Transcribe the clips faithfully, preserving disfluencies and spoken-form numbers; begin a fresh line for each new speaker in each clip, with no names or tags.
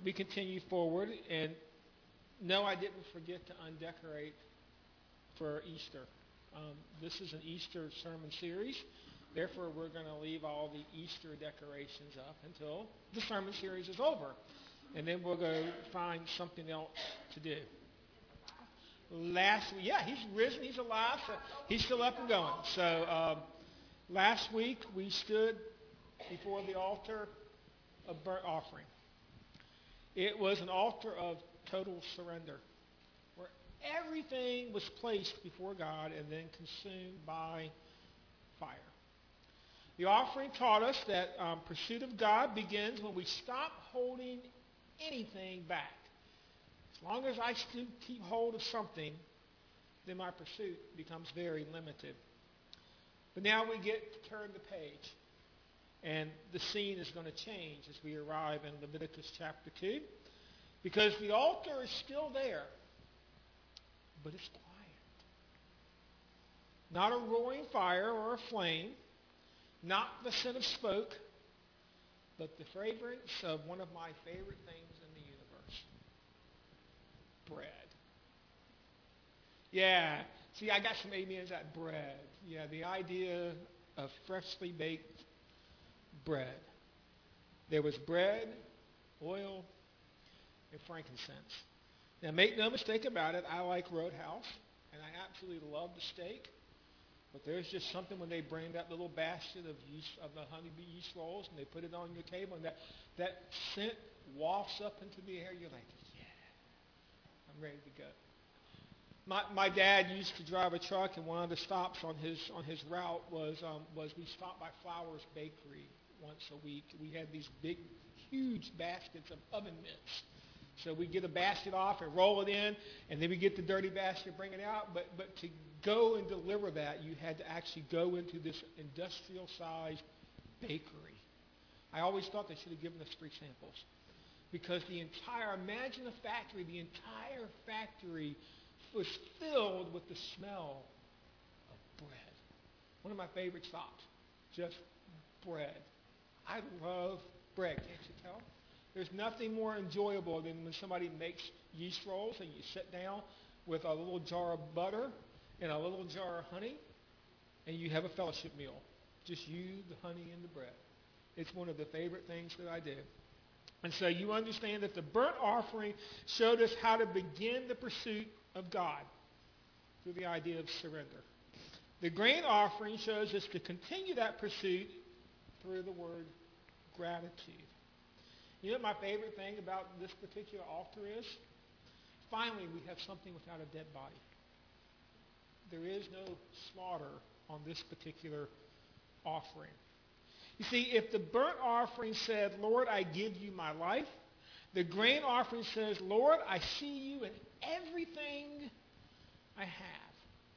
we continue forward, and no, I didn't forget to undecorate for Easter. Um, this is an Easter sermon series. Therefore, we're going to leave all the Easter decorations up until the sermon series is over. And then we'll go find something else to do. Last week, yeah, he's risen, he's alive, so he's still up and going. So um, last week, we stood before the altar of burnt offering. It was an altar of total surrender, where everything was placed before God and then consumed by fire. The offering taught us that um, pursuit of God begins when we stop holding anything back. As long as I still keep hold of something, then my pursuit becomes very limited. But now we get to turn the page, and the scene is going to change as we arrive in Leviticus chapter two, because the altar is still there, but it's quiet. Not a roaring fire or a flame, not the scent of smoke, but the fragrance of one of my favorite things in the universe. Bread. Yeah. See, I got some amens at bread. Yeah, the idea of freshly baked bread. There was bread, oil, and frankincense. Now, make no mistake about it, I like Roadhouse, and I absolutely love the steak. But there's just something when they bring that little basket of yeast, of the honeybee yeast rolls, and they put it on your table, and that, that scent wafts up into the air. You're like, yeah, I'm ready to go. My my dad used to drive a truck, and one of the stops on his on his route was um, was we stopped by Flowers Bakery once a week. We had these big, huge baskets of oven mitts. So we get a basket off and roll it in, and then we get the dirty basket, bring it out. But but to go and deliver that, you had to actually go into this industrial-sized bakery. I always thought they should have given us free samples, because the entire, imagine a factory, the entire factory was filled with the smell of bread. One of my favorite stops, just bread. I love bread, can't you tell? There's nothing more enjoyable than when somebody makes yeast rolls and you sit down with a little jar of butter and a little jar of honey, and you have a fellowship meal. Just you, the honey, and the bread. It's one of the favorite things that I do. And so you understand that the burnt offering showed us how to begin the pursuit of God through the idea of surrender. The grain offering shows us to continue that pursuit through the word gratitude. You know what my favorite thing about this particular altar is? Finally, we have something without a dead body. There is no slaughter on this particular offering. You see, if the burnt offering said, Lord, I give you my life, the grain offering says, Lord, I see you in everything I have.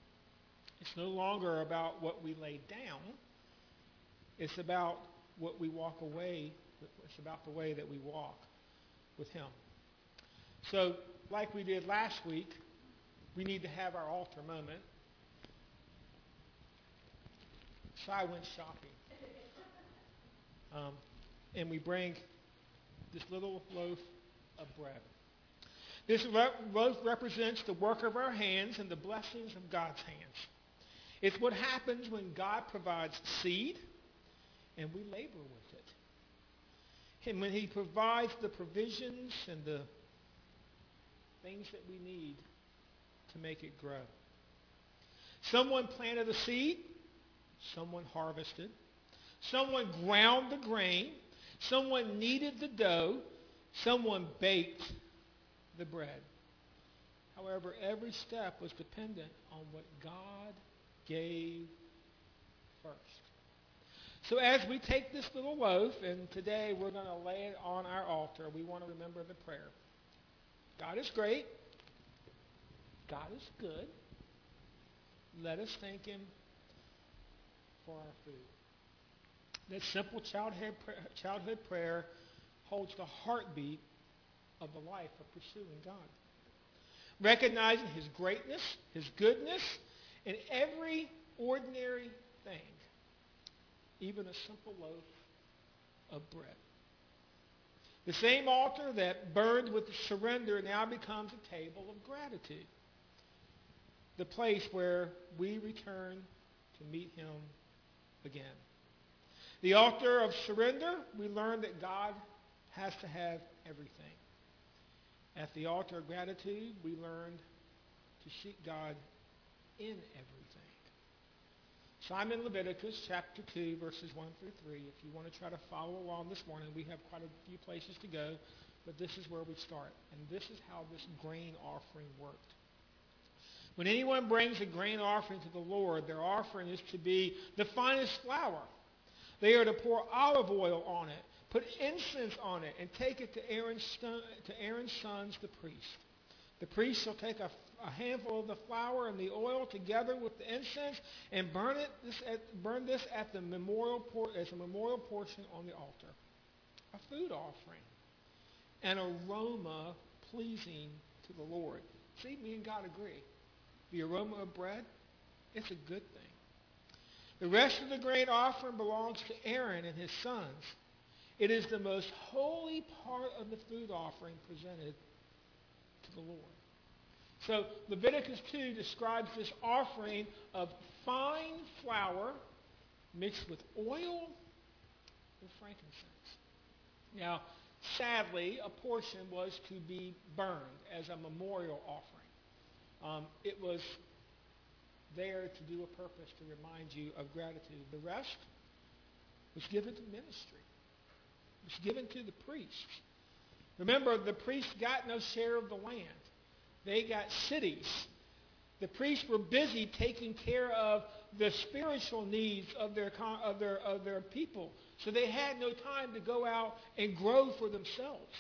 It's no longer about what we lay down. It's about what we walk away with. It's about the way that we walk with him. So, like we did last week, we need to have our altar moment. So I went shopping. Um, and we bring this little loaf of bread. This loaf represents the work of our hands and the blessings of God's hands. It's what happens when God provides seed and we labor with it. And when he provides the provisions and the things that we need to make it grow. Someone planted a seed. Someone harvested. Someone ground the grain. Someone kneaded the dough. Someone baked the bread. However, every step was dependent on what God gave first. So as we take this little loaf, and today we're going to lay it on our altar, we want to remember the prayer. God is great. God is good. Let us thank him for our food. That simple childhood prayer, childhood prayer holds the heartbeat of the life of pursuing God. Recognizing his greatness, his goodness, in every ordinary thing, even a simple loaf of bread. The same altar that burned with surrender now becomes a table of gratitude, the place where we return to meet him again. The altar of surrender, we learn that God has to have everything. At the altar of gratitude, we learned to seek God in everything. So I'm in Leviticus chapter two, verses one through three. If you want to try to follow along this morning, we have quite a few places to go, but this is where we start. And this is how this grain offering worked. When anyone brings a grain offering to the Lord, their offering is to be the finest flour. They are to pour olive oil on it, put incense on it, and take it to Aaron's, son, to Aaron's sons, the priest. The priest shall take a, a handful of the flour and the oil together with the incense and burn it. This at, burn this at the memorial por- as a memorial portion on the altar, a food offering, an aroma pleasing to the Lord. See, me and God agree. The aroma of bread, it's a good thing. The rest of the grain offering belongs to Aaron and his sons. It is the most holy part of the food offering presented to the Lord. So Leviticus two describes this offering of fine flour mixed with oil and frankincense. Now, sadly, a portion was to be burned as a memorial offering. Um, it was there to do a purpose to remind you of gratitude. The rest was given to ministry. It was given to the priests. Remember, the priests got no share of the land. They got cities. The priests were busy taking care of the spiritual needs of their, of their, of their people. So they had no time to go out and grow for themselves.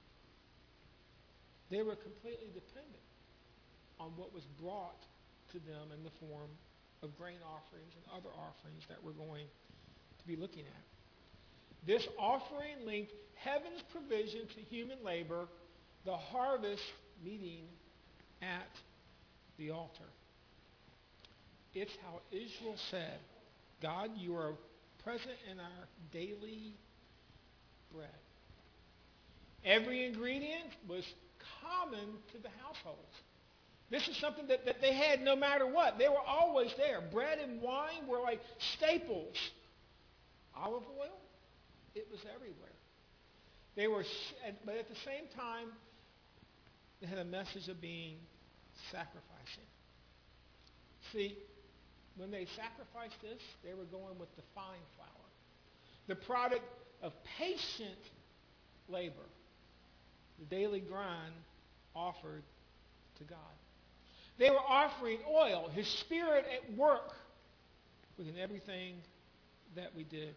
They were completely dependent on what was brought to them in the form of grain offerings and other offerings that we're going to be looking at. This offering linked heaven's provision to human labor, the harvest meeting at the altar. It's how Israel said, God, you are present in our daily bread. Every ingredient was common to the households. This is something that, that they had no matter what. They were always there. Bread and wine were like staples. Olive oil, it was everywhere. They were, but at the same time, they had a message of being sacrificing. See, when they sacrificed this, they were going with the fine flour, the product of patient labor, the daily grind offered to God. They were offering oil, his spirit at work within everything that we did.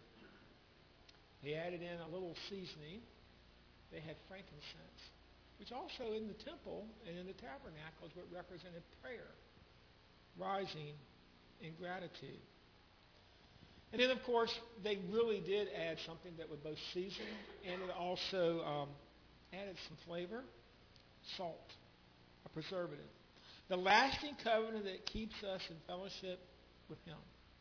They added in a little seasoning. They had frankincense, which also in the temple and in the tabernacle is what represented prayer, rising in gratitude. And then, of course, they really did add something that would both season and it also um, added some flavor, salt, a preservative. The lasting covenant that keeps us in fellowship with him.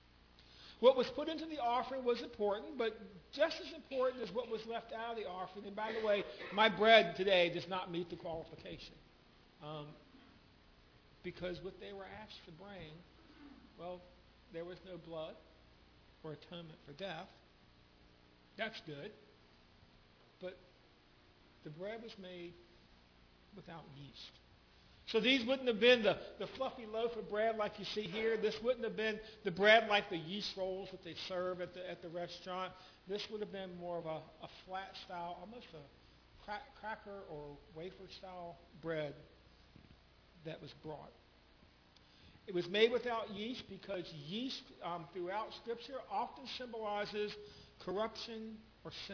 What was put into the offering was important, but just as important as what was left out of the offering. And by the way, my bread today does not meet the qualification. Um, because what they were asked to bring, well, there was no blood or atonement for death. That's good. But the bread was made without yeast. So these wouldn't have been the, the fluffy loaf of bread like you see here. This wouldn't have been the bread like the yeast rolls that they serve at the, at the restaurant. This would have been more of a, a flat style, almost a crack, cracker or wafer style bread that was brought. It was made without yeast because yeast um, throughout Scripture often symbolizes corruption or sin.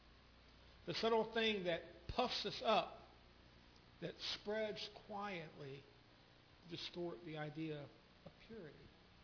The subtle thing that puffs us up, that spreads quietly to distort the idea of purity.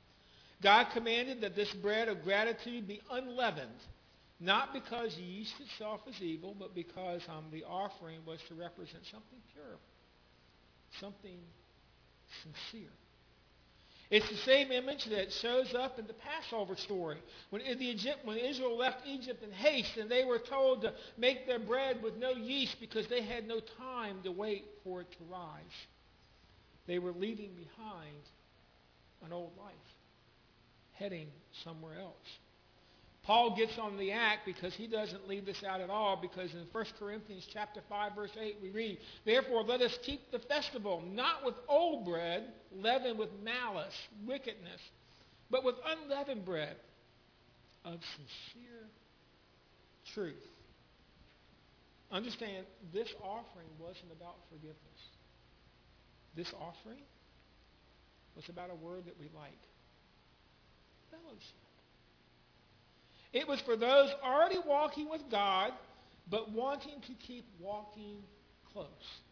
God commanded that this bread of gratitude be unleavened, not because yeast itself is evil, but because um, the offering was to represent something pure, something sincere. It's the same image that shows up in the Passover story. When, the Egypt, when Israel left Egypt in haste and they were told to make their bread with no yeast because they had no time to wait for it to rise. They were leaving behind an old life, heading somewhere else. Paul gets on the act because he doesn't leave this out at all, because in First Corinthians chapter five, verse eight, we read, "Therefore let us keep the festival, not with old bread, leavened with malice, wickedness, but with unleavened bread of sincere truth." Understand, this offering wasn't about forgiveness. This offering was about a word that we like: fellowship. It was for those already walking with God, but wanting to keep walking close.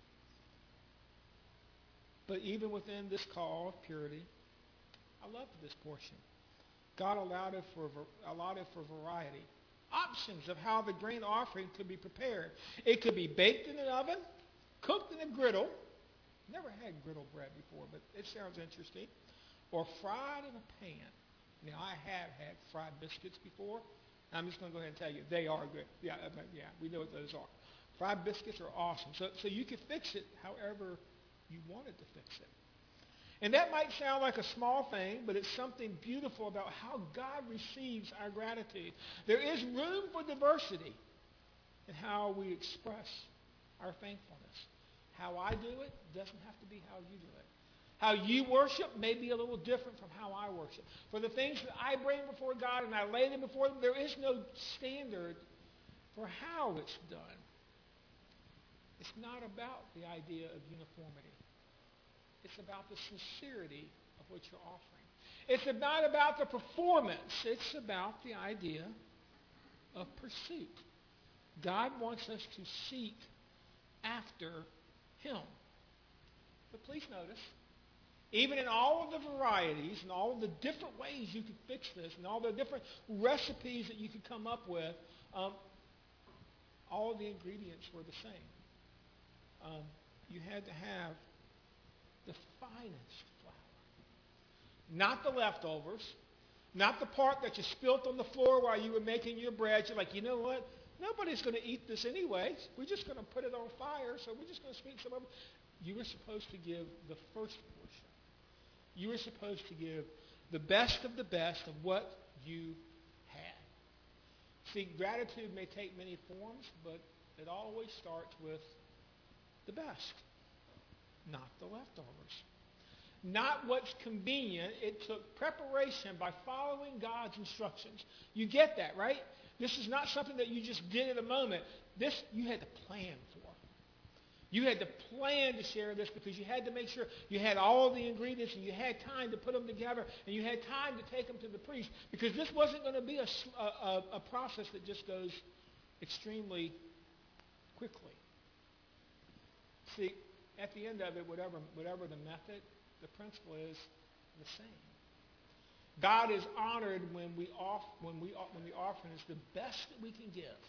But even within this call of purity, I love this portion. God allowed it for allowed it for variety. Options of how the grain offering could be prepared. It could be baked in an oven, cooked in a griddle. Never had griddle bread before, but it sounds interesting. Or fried in a pan. Now, I have had fried biscuits before. I'm just going to go ahead and tell you, they are good. Yeah, yeah, we know what those are. Fried biscuits are awesome. So, so you can fix it however you wanted to fix it. And that might sound like a small thing, but it's something beautiful about how God receives our gratitude. There is room for diversity in how we express our thankfulness. How I do it doesn't have to be how you do it. How you worship may be a little different from how I worship. For the things that I bring before God and I lay them before them, there is no standard for how it's done. It's not about the idea of uniformity. It's about the sincerity of what you're offering. It's not about the performance. It's about the idea of pursuit. God wants us to seek after Him. But please notice, even in all of the varieties and all of the different ways you could fix this and all the different recipes that you could come up with, um, all of the ingredients were the same. Um, you had to have the finest flour. Not the leftovers. Not the part that you spilt on the floor while you were making your bread. You're like, you know what? Nobody's going to eat this anyway. We're just going to put it on fire, so we're just going to speak some of it. You were supposed to give the first portion. You were supposed to give the best of the best of what you had. See, gratitude may take many forms, but it always starts with the best, not the leftovers. Not what's convenient. It took preparation by following God's instructions. You get that, right? This is not something that you just did in a moment. This you had to plan for. You had to plan to share this because you had to make sure you had all the ingredients and you had time to put them together and you had time to take them to the priest, because this wasn't going to be a, a, a process that just goes extremely quickly. See, at the end of it, whatever, whatever the method, the principle is the same. God is honored when we off, when we when the offering is the best that we can give,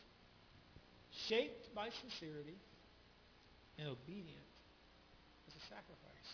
shaped by sincerity and obedient as a sacrifice.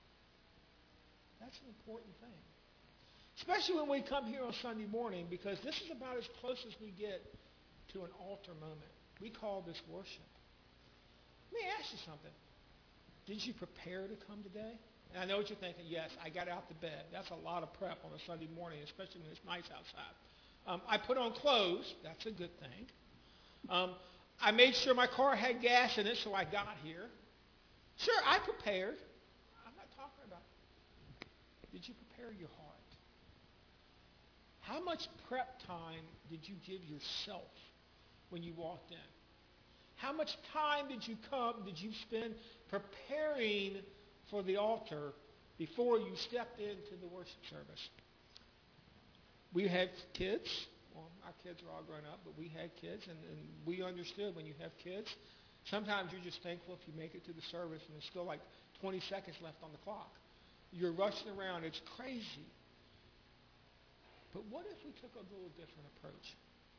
That's an important thing, especially when we come here on Sunday morning, because this is about as close as we get to an altar moment. We call this worship. Let me ask you something. Did you prepare to come today? And I know what you're thinking. Yes, I got out to bed. That's a lot of prep on a Sunday morning, especially when it's nice outside. Um, I put on clothes. That's a good thing. Um, I made sure my car had gas in it, so I got here. Sure, I prepared. I'm not talking about, did you prepare your heart? How much prep time did you give yourself when you walked in? How much time did you come, did you spend preparing for the altar before you stepped into the worship service? We had kids. Well, our kids are all grown up, but we had kids, and, and we understood when you have kids, sometimes you're just thankful if you make it to the service and there's still like twenty seconds left on the clock. You're rushing around. It's crazy. But what if we took a little different approach?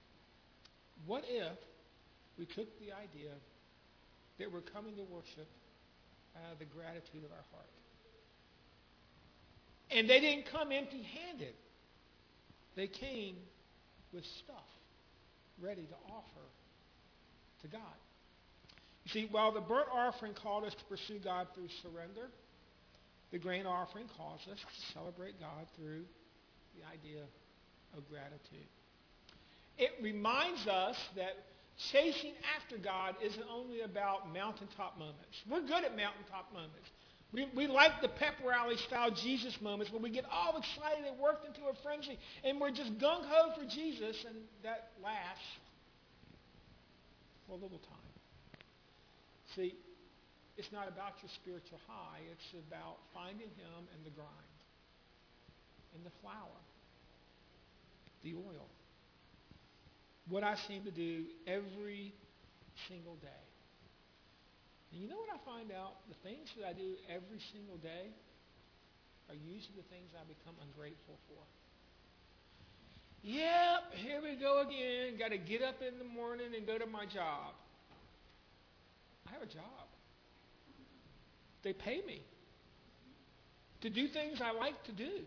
What if we took the idea that we're coming to worship out of the gratitude of our heart? And they didn't come empty-handed. They came with stuff ready to offer to God. You see, while the burnt offering called us to pursue God through surrender, the grain offering calls us to celebrate God through the idea of gratitude. It reminds us that chasing after God isn't only about mountaintop moments. We're good at mountaintop moments. We, we like the pep rally style Jesus moments where we get all excited and worked into a frenzy and we're just gung-ho for Jesus, and that lasts for a little time. See, it's not about your spiritual high. It's about finding him in the grind, in the flour, the oil. What I seem to do every single day. And you know what I find out? The things that I do every single day are usually the things I become ungrateful for. Yep, here we go again. Got to get up in the morning and go to my job. I have a job. They pay me to do things I like to do.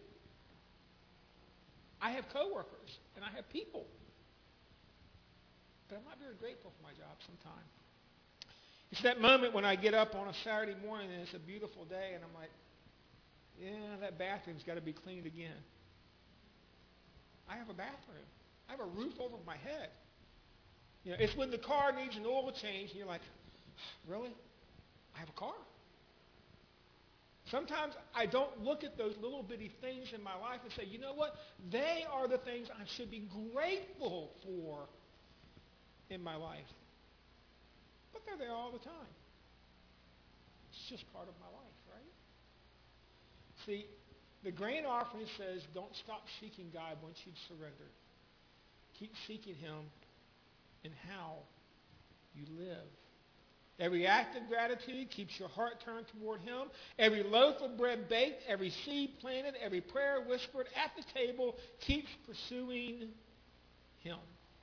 I have coworkers and I have people. But I'm not very grateful for my job sometimes. It's that moment when I get up on a Saturday morning and it's a beautiful day and I'm like, yeah, that bathroom's got to be cleaned again. I have a bathroom. I have a roof over my head. You know, it's when the car needs an oil change and you're like, really? I have a car. Sometimes I don't look at those little bitty things in my life and say, you know what? They are the things I should be grateful for in my life. But they're there all the time. It's just part of my life, right? See, the grain offering says don't stop seeking God once you've surrendered. Keep seeking him in how you live. Every act of gratitude keeps your heart turned toward him. Every loaf of bread baked, every seed planted, every prayer whispered at the table keeps pursuing him.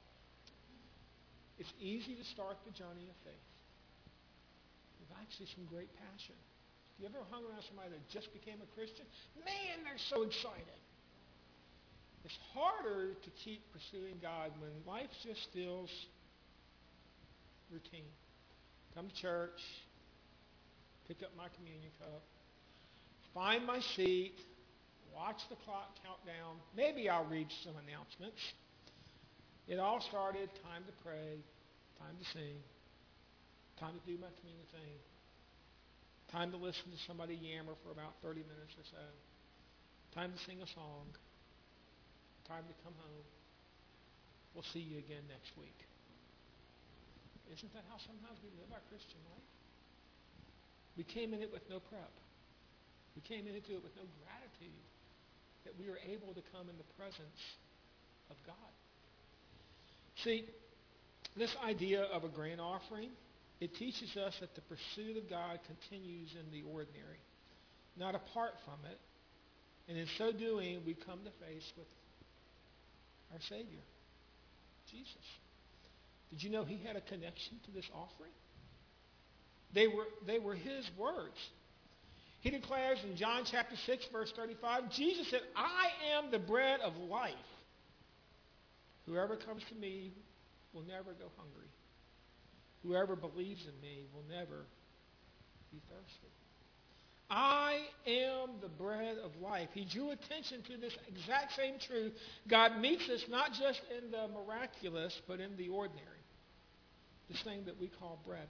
It's easy to start the journey of faith with actually some great passion. You ever hung around somebody that just became a Christian? Man, they're so excited. It's harder to keep pursuing God when life just feels routine. Come to church, pick up my communion cup, find my seat, watch the clock count down. Maybe I'll read some announcements. It all started, time to pray, time to sing, time to do my communion thing, time to listen to somebody yammer for about thirty minutes or so, time to sing a song, time to come home. We'll see you again next week. Isn't that how sometimes we live our Christian life? We came in it with no prep. We came into it with no gratitude that we were able to come in the presence of God. See, this idea of a grain offering, it teaches us that the pursuit of God continues in the ordinary, not apart from it. And in so doing, we come to face with our Savior, Jesus. Did you know he had a connection to this offering? They were, they were his words. He declares in John chapter six, verse thirty-five, Jesus said, I am the bread of life. Whoever comes to me will never go hungry. Whoever believes in me will never be thirsty. I am the bread of life. He drew attention to this exact same truth. God meets us not just in the miraculous, but in the ordinary. This thing that we call bread.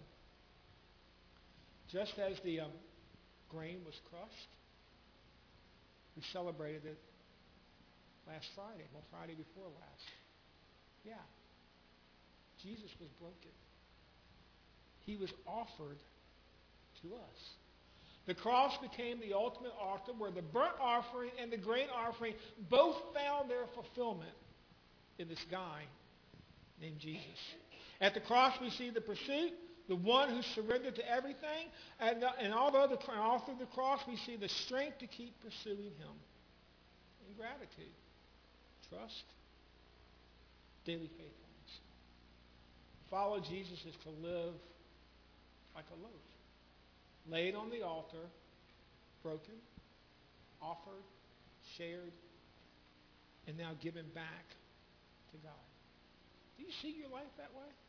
Just as the um, grain was crushed, we celebrated it last Friday, well, Friday before last. Yeah. Jesus was broken. He was offered to us. The cross became the ultimate altar where the burnt offering and the grain offering both found their fulfillment in this guy named Jesus. At the cross we see the pursuit, the one who surrendered to everything, and, and although the, all through the cross we see the strength to keep pursuing him in gratitude, trust, daily faithfulness. Follow Jesus is to live like a loaf, laid on the altar, broken, offered, shared, and now given back to God. Do you see your life that way?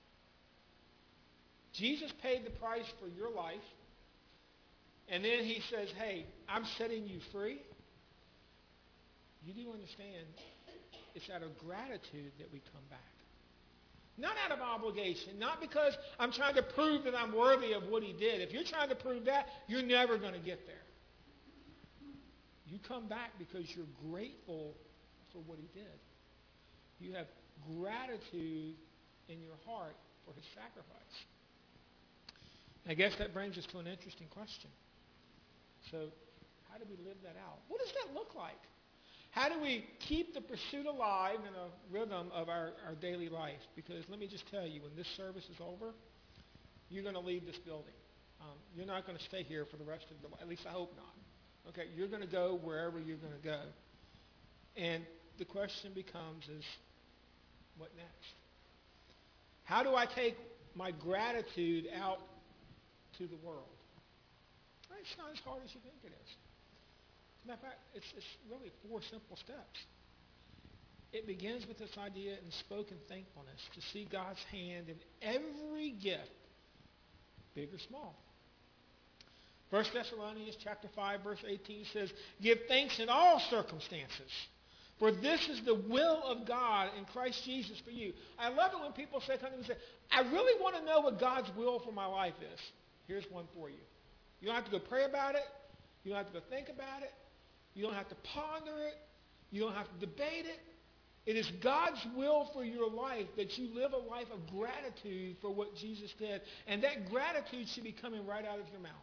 Jesus paid the price for your life, and then he says, hey, I'm setting you free. You do understand it's out of gratitude that we come back. Not out of obligation, not because I'm trying to prove that I'm worthy of what he did. If you're trying to prove that, you're never going to get there. You come back because you're grateful for what he did. You have gratitude in your heart for his sacrifice. I guess that brings us to an interesting question. So, how do we live that out? What does that look like? How do we keep the pursuit alive in a rhythm of our, our daily life? Because let me just tell you, when this service is over, you're going to leave this building. Um, you're not going to stay here for the rest of the life. At least I hope not. Okay, you're going to go wherever you're going to go. And the question becomes is, what next? How do I take my gratitude out to the world? It's not as hard as you think it is. As a matter of fact, it's, it's really four simple steps. It begins with this idea in spoken thankfulness, to see God's hand in every gift, big or small. First Thessalonians chapter five, verse eighteen says, give thanks in all circumstances, for this is the will of God in Christ Jesus for you. I love it when people say something and say, I really want to know what God's will for my life is. Here's one for you. You don't have to go pray about it. You don't have to go think about it. You don't have to ponder it. You don't have to debate it. It is God's will for your life that you live a life of gratitude for what Jesus did. And that gratitude should be coming right out of your mouth.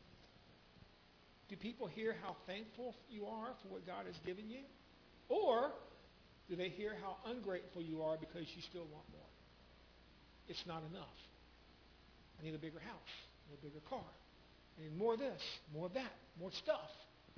Do people hear how thankful you are for what God has given you? Or do they hear how ungrateful you are because you still want more? It's not enough. I need a bigger house. I need a bigger car. I need more of this, more of that, more stuff.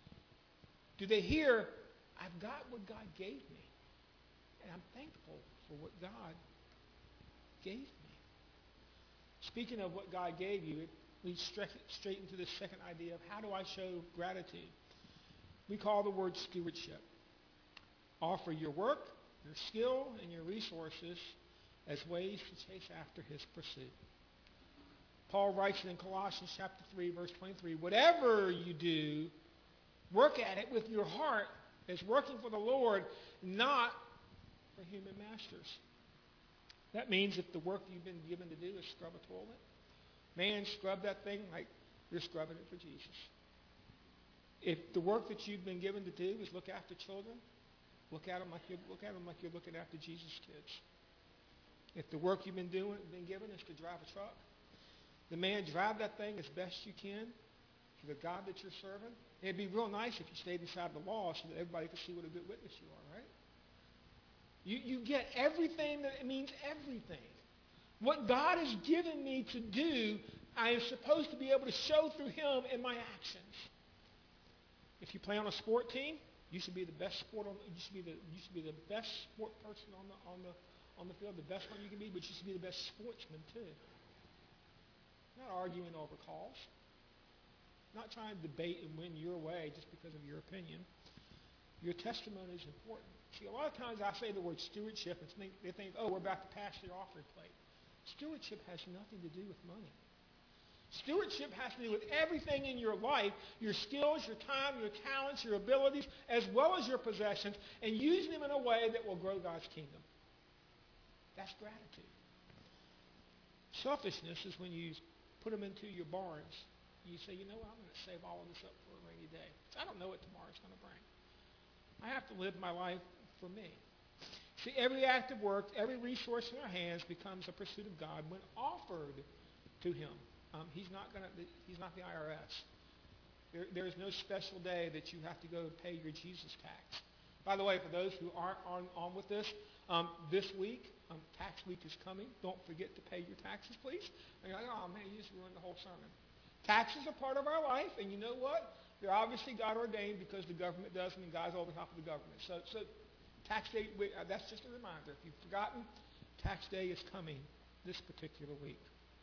Do they hear, I've got what God gave me, and I'm thankful for what God gave me? Speaking of what God gave you, it leads straight, straight into the second idea of how do I show gratitude? We call the word stewardship. Offer your work, your skill, and your resources as ways to chase after his pursuit. Paul writes in Colossians chapter three, verse twenty-three, whatever you do, work at it with your heart as working for the Lord, not for human masters. That means if the work you've been given to do is scrub a toilet, man, scrub that thing like you're scrubbing it for Jesus. If the work that you've been given to do is look after children, look at them like you're, look at them like you're looking after Jesus' kids. If the work you've been doing, been given is to drive a truck, the man, drive that thing as best you can for the God that you're serving. It'd be real nice if you stayed inside the law so that everybody could see what a good witness you are, right? You, you get everything that it means everything. What God has given me to do, I am supposed to be able to show through him in my actions. If you play on a sport team, you should be the best sport on. You should be the you should be the best sport person on the on the on the field, the best one you can be, but you should be the best sportsman too. Not arguing over calls. Not trying to debate and win your way just because of your opinion. Your testimony is important. See, a lot of times I say the word stewardship and think, they think, oh, we're about to pass the offering plate. Stewardship has nothing to do with money. Stewardship has to do with everything in your life, your skills, your time, your talents, your abilities, as well as your possessions, and using them in a way that will grow God's kingdom. That's gratitude. Selfishness is when you put them into your barns. You say, you know what, I'm going to save all of this up for a rainy day. I don't know what tomorrow's going to bring. I have to live my life for me. See, every act of work, every resource in our hands becomes a pursuit of God when offered to him. Um, he's not going to. He's not the I R S. There, there is no special day that you have to go pay your Jesus tax. By the way, for those who aren't on, on with this, um, this week, um, tax week is coming. Don't forget to pay your taxes, please. And you're like, oh man, you just ruined the whole sermon. Taxes are part of our life, and you know what? They're obviously God ordained because the government does them, and God's over top of the government. So, so tax day, uh, that's just a reminder. If you've forgotten, tax day is coming this particular week.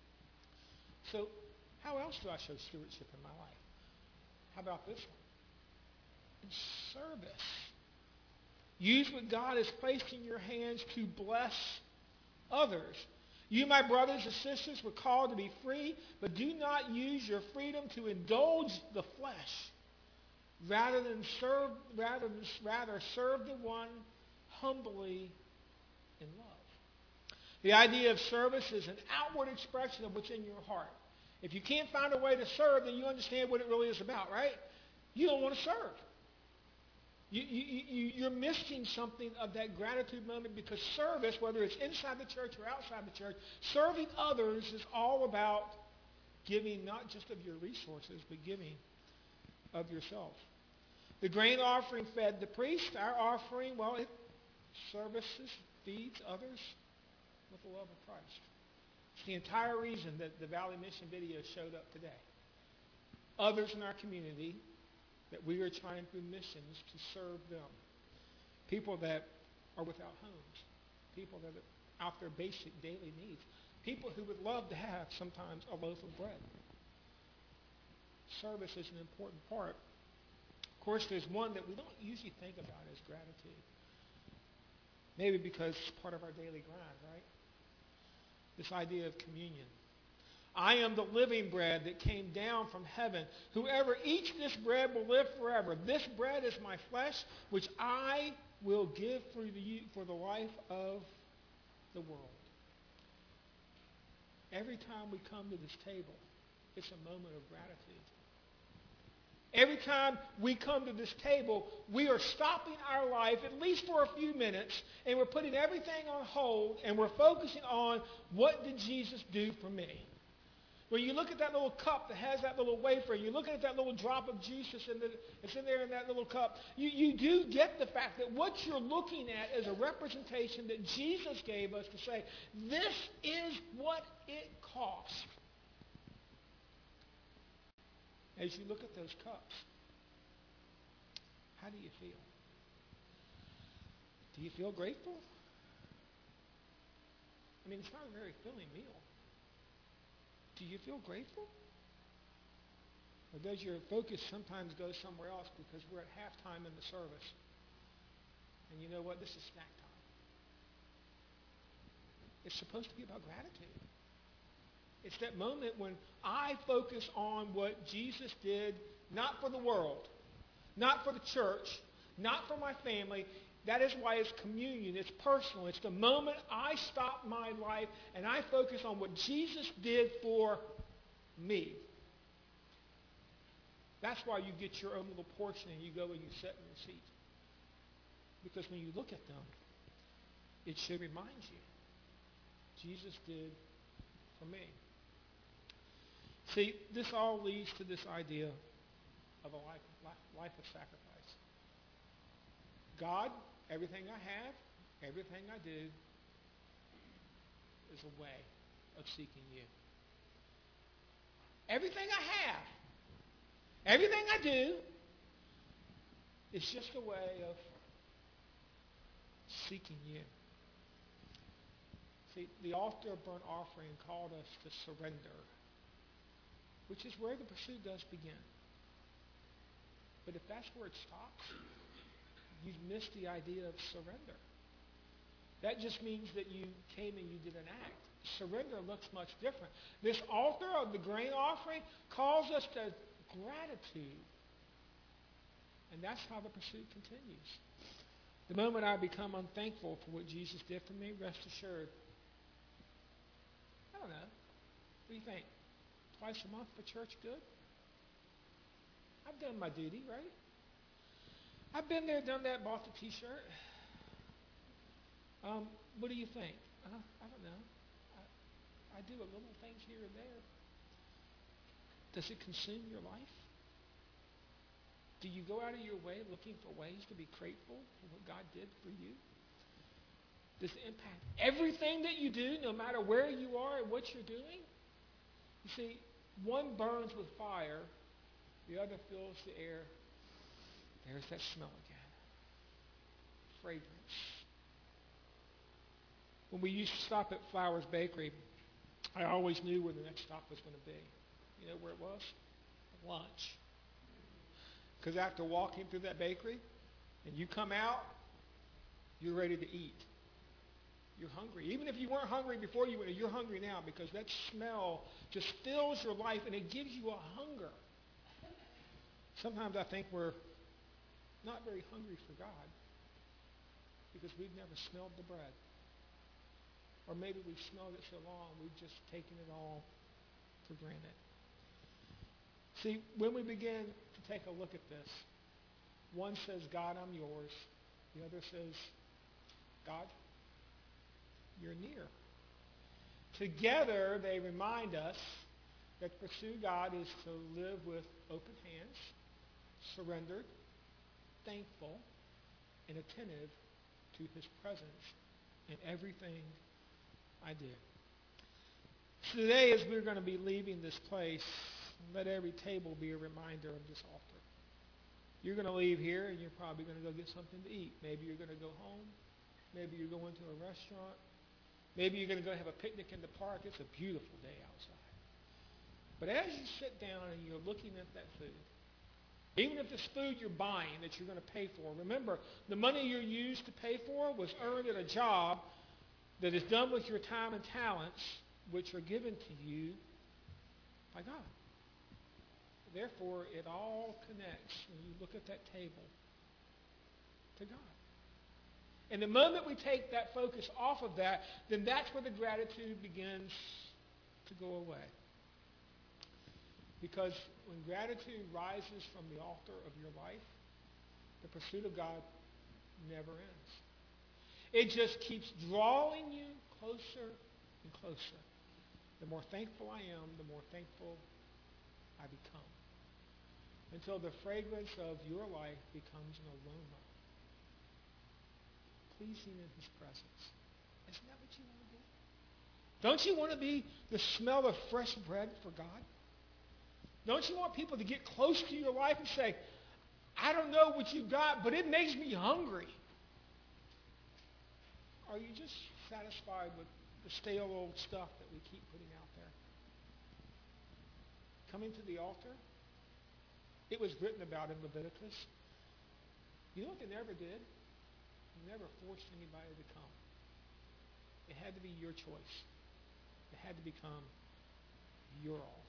So, how else do I show stewardship in my life? How about this one? and service. Use what God has placed in your hands to bless others. You, my brothers and sisters, were called to be free, but do not use your freedom to indulge the flesh. Rather than serve, rather, than, rather serve the one humbly in love. The idea of service is an outward expression of what's in your heart. If you can't find a way to serve, then you understand what it really is about, right? You don't want to serve. You, you, you, you're missing something of that gratitude moment, because service, whether it's inside the church or outside the church, serving others is all about giving not just of your resources, but giving of yourself. The grain offering fed the priest. Our offering, well, it services, feeds others with the love of Christ. It's the entire reason that the Valley Mission video showed up today. Others in our community that we are trying through missions to serve them. People that are without homes. People that are out their basic daily needs. People who would love to have sometimes a loaf of bread. Service is an important part. Of course, there's one that we don't usually think about as gratitude. Maybe because it's part of our daily grind, right? This idea of communion. I am the living bread that came down from heaven. Whoever eats this bread will live forever. This bread is my flesh, which I will give for the, for the life of the world. Every time we come to this table, it's a moment of gratitude. Every time we come to this table, we are stopping our life, at least for a few minutes, and we're putting everything on hold, and we're focusing on, what did Jesus do for me? When you look at that little cup that has that little wafer, you look at that little drop of juice that's in, the, that's in there in that little cup, you, you do get the fact that what you're looking at is a representation that Jesus gave us to say, this is what it costs. As you look at those cups, how do you feel? Do you feel grateful? I mean, it's not a very filling meal. Do you feel grateful? Or does your focus sometimes go somewhere else because we're at halftime in the service? And you know what? This is snack time. It's supposed to be about gratitude. It's that moment when I focus on what Jesus did, not for the world, not for the church, not for my family. That is why it's communion. It's personal. It's the moment I stop my life and I focus on what Jesus did for me. That's why you get your own little portion and you go and you sit in your seat. Because when you look at them, it should remind you, Jesus did for me. See, this all leads to this idea of a life, life of sacrifice. God, everything I have, everything I do is a way of seeking you. Everything I have, everything I do is just a way of seeking you. See, the altar of burnt offering called us to surrender, which is where the pursuit does begin. But if that's where it stops, you've missed the idea of surrender. That just means that you came and you did an act. Surrender looks much different. This altar of the grain offering calls us to gratitude. And that's how the pursuit continues. The moment I become unthankful for what Jesus did for me, rest assured, I don't know. What do you think? Twice a month for church good? I've done my duty, right? I've been there, done that, bought the T-shirt. Um, what do you think? Uh, I don't know. I, I do a little things here and there. Does it consume your life? Do you go out of your way looking for ways to be grateful for what God did for you? Does it impact everything that you do, no matter where you are and what you're doing? You see, one burns with fire, the other fills the air. There's that smell again. Fragrance. When we used to stop at Flowers Bakery, I always knew where the next stop was going to be. You know where it was? Lunch. Because after walking through that bakery and you come out, you're ready to eat. You're hungry. Even if you weren't hungry before you went, you're hungry now because that smell just fills your life and it gives you a hunger. Sometimes I think we're not very hungry for God because we've never smelled the bread. Or maybe we've smelled it so long, we've just taken it all for granted. See, when we begin to take a look at this, one says, God, I'm yours. The other says, God, you're near. Together, they remind us that to pursue God is to live with open hands, surrendered, thankful, and attentive to his presence in everything I do. So today, as we're going to be leaving this place, let every table be a reminder of this altar. You're going to leave here and you're probably going to go get something to eat. Maybe you're going to go home. Maybe you're going to a restaurant. Maybe you're going to go have a picnic in the park. It's a beautiful day outside. But as you sit down and you're looking at that food, even if it's food you're buying that you're going to pay for, remember, the money you used to pay for was earned at a job that is done with your time and talents, which are given to you by God. Therefore, it all connects when you look at that table to God. And the moment we take that focus off of that, then that's where the gratitude begins to go away. Because when gratitude rises from the altar of your life, the pursuit of God never ends. It just keeps drawing you closer and closer. The more thankful I am, the more thankful I become. Until the fragrance of your life becomes an aroma, pleasing in his presence. Isn't that what you want to be? Don't you want to be the smell of fresh bread for God? Don't you want people to get close to your life and say, I don't know what you got, but it makes me hungry? Are you just satisfied with the stale old stuff that we keep putting out there? Coming to the altar? It was written about in Leviticus. You know what they never did? They never forced anybody to come. It had to be your choice. It had to become your altar.